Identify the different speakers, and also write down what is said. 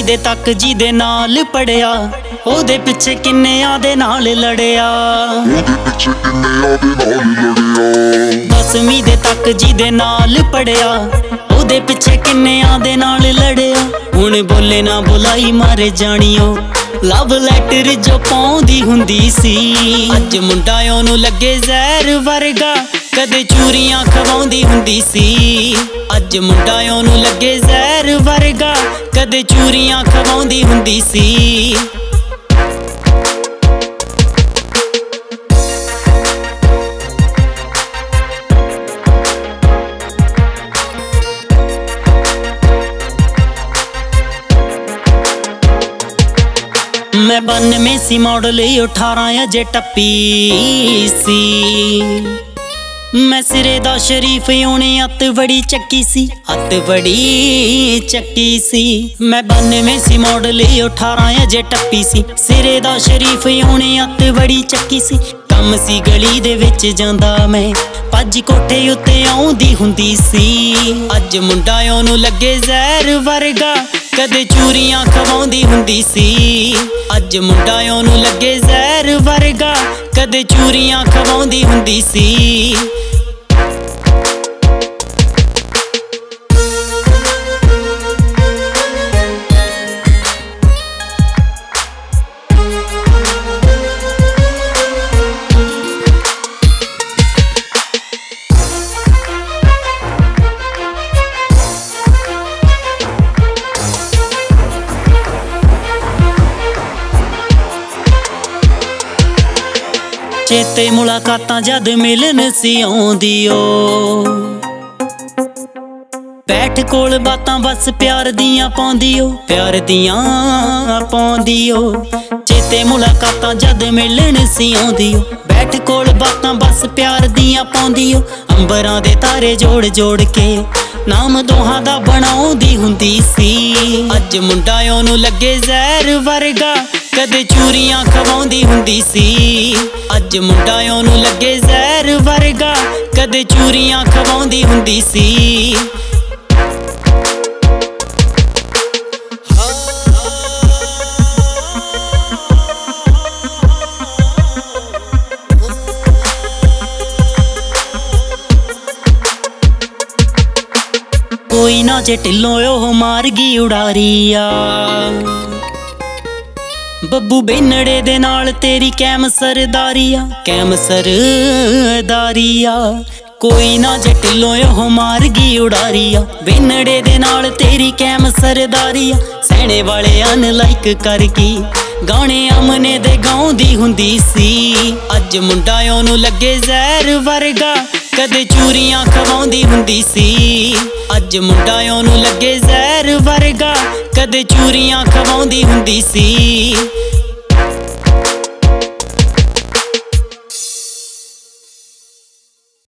Speaker 1: ਦੇ ਤੱਕ ਜਿਹਦੇ ਨਾਲ ਪੜਿਆ, ਉਹਦੇ ਪਿੱਛੇ ਕਿੰਨਿਆਂ ਦੇ ਨਾਲ ਲੜਿਆ। 10ਵੀਂ ਦੇ ਤੱਕ ਜਿਹਦੇ ਨਾਲ ਪੜਿਆ, ਉਹਦੇ ਪਿੱਛੇ ਕਿੰਨਿਆਂ ਦੇ ਨਾਲ ਲੜਿਆ। ਹੁਣ ਬੋਲੇ ਨਾ ਬੁਲਾਈ ਮਾਰੇ ਜਾਣੀਓ, ਲਵ ਲੈਟਰ ਜੋ ਪਾਉਂਦੀ ਹੁੰਦੀ ਸੀ। ਅੱਜ ਮੁੰਡਾ ਉਹਨੂੰ ਲੱਗੇ ਜ਼ਹਿਰ ਵਰਗਾ, ਕਦੇ ਚੂਰੀਆਂ ਖਵਾਉਂਦੀ ਹੁੰਦੀ ਸੀ। ਅੱਜ ਮੁੰਡਾ ਉਹਨੂੰ ਲੱਗੇ ਜ਼ਹਿਰ ਵਰਗਾ, ਕਦੇ ਚੂਰੀਆਂ ਖਵਾਉਂਦੀ ਹੁੰਦੀ ਸੀ। ਮੈਂ 92 ਸੀ ਮਾਡਲ, 18 ਅਜੇ ਟੱਪੀ ਸੀ। ਮੈਂ ਸਿਰੇ ਦਾ ਸ਼ਰੀਫ ਉਹਨੇ ਅੱਤ ਬੜੀ ਚੱਕੀ ਸੀ, ਅੱਤ ਬੜੀ ਚੱਕੀ ਸੀ। ਮੈਂ 92 ਸੀ ਮਾਡਲ, 18 ਅਜੇ ਟੱਪੀ ਸੀ। ਸਿਰੇ ਦਾ ਸ਼ਰੀਫ ਉਹਨੇ ਅੱਤ ਬੜੀ ਚੱਕੀ ਸੀ। ਕੰਮ ਸੀ ਗਲੀ ਦੇ ਵਿੱਚ ਜਾਂਦਾ ਮੈਂ, ਭੱਜ ਕੋਠੇ ਉੱਤੇ ਆਉਂਦੀ ਹੁੰਦੀ ਸੀ। ਅੱਜ ਮੁੰਡਾ ਉਹਨੂੰ ਲੱਗੇ ਜ਼ਹਿਰ ਵਰਗਾ, ਕਦੇ ਚੂਰੀਆਂ ਖਵਾਉਂਦੀ ਹੁੰਦੀ ਸੀ। ਅੱਜ ਮੁੰਡਾ ਉਹਨੂੰ ਲੱਗੇ ਜ਼ਹਿਰ ਵਰਗਾ, ਕਦੇ ਚੂਰੀਆਂ ਖਵਾਉਂਦੀ ਹੁੰਦੀ ਸੀ। ਚੇਤੇ ਮੁਲਾਕਾਤਾਂ ਜਦ ਮਿਲਣ ਸੀ ਆਉਂਦੀ ਓ, ਬੈਠ ਕੋਲ ਬਾਤਾਂ ਬਸ ਪਿਆਰ ਦੀਆਂ ਪਾਉਂਦੀ ਓ, ਪਿਆਰ ਦੀਆਂ ਪਾਉਂਦੀ ਓ। ਚੇਤੇ ਮੁਲਾਕਾਤਾਂ ਜਦ ਮਿਲਣ ਸੀ ਆਉਂਦੀ ਓ, ਬੈਠ ਕੋਲ ਬਾਤਾਂ ਬਸ ਪਿਆਰ ਦੀਆਂ ਪਾਉਂਦੀ ਓ। ਅੰਬਰਾਂ ਦੇ ਤਾਰੇ ਜੋੜ ਜੋੜ ਕੇ ਨਾਮ ਦੋਹਾਂ ਦਾ ਬਣਾਉਂਦੀ ਹੁੰਦੀ ਸੀ। ਅੱਜ ਮੁੰਡਾ ਉਹਨੂੰ ਲੱਗੇ ਜ਼ਹਿਰ ਵਰਗਾ, ਕਦੇ ਚੂਰੀਆਂ ਖਵਾਉਂਦੀ ਹੁੰਦੀ ਸੀ। ਅੱਜ ਮੁੰਡਾ ਉਹਨੂੰ ਲੱਗੇ ਜ਼ਹਿਰ ਵਰਗਾ, ਕਦੇ ਚੂਰੀਆਂ ਖਵਾਉਂਦੀ ਹੁੰਦੀ ਸੀ। ਕੋਈ ਨਾ ਜੇ ਢਿੱਲੋਂ ਉਹ ਮਾਰ ਗਈ ਉਡਾਰੀ ਆ, ਬੱਬੂ ਬੇਨੜੇ ਦੇ ਨਾਲ ਤੇਰੀ ਕੈਮ ਸਰਦਾਰੀ ਆ, ਕੈਮ ਸਰਦਾਰੀ ਆ। ਕੋਈ ਨਾ ਜੇ ਢਿੱਲੋਂ ਉਹ ਮਾਰ ਗਈ ਉਡਾਰੀ ਆ, ਬੇਨੜੇ ਦੇ ਨਾਲ ਤੇਰੀ ਕੈਮ ਸਰਦਾਰੀ ਆ। ਸਹਿਣੇ ਵਾਲੇ ਅਨਲਾਈਕ ਕਰਕੇ ਗਾਣੇ ਅਮਨੇ ਦੇ ਗਾਉਂਦੀ ਹੁੰਦੀ ਸੀ। ਅੱਜ ਮੁੰਡਾ ਉਹਨੂੰ ਲੱਗੇ ਜ਼ਹਿਰ ਵਰਗਾ, ਕਦੇ ਚੂਰੀਆਂ ਖਵਾਉਂਦੀ ਹੁੰਦੀ ਸੀ। ਅੱਜ ਮੁੰਡਾ ਉਹਨੂੰ ਲੱਗੇ ਜ਼ਹਿਰ ਵਰਗਾ, ਕਦੇ ਚੂਰੀਆਂ ਖਵਾਉਂਦੀ ਹੁੰਦੀ ਸੀ।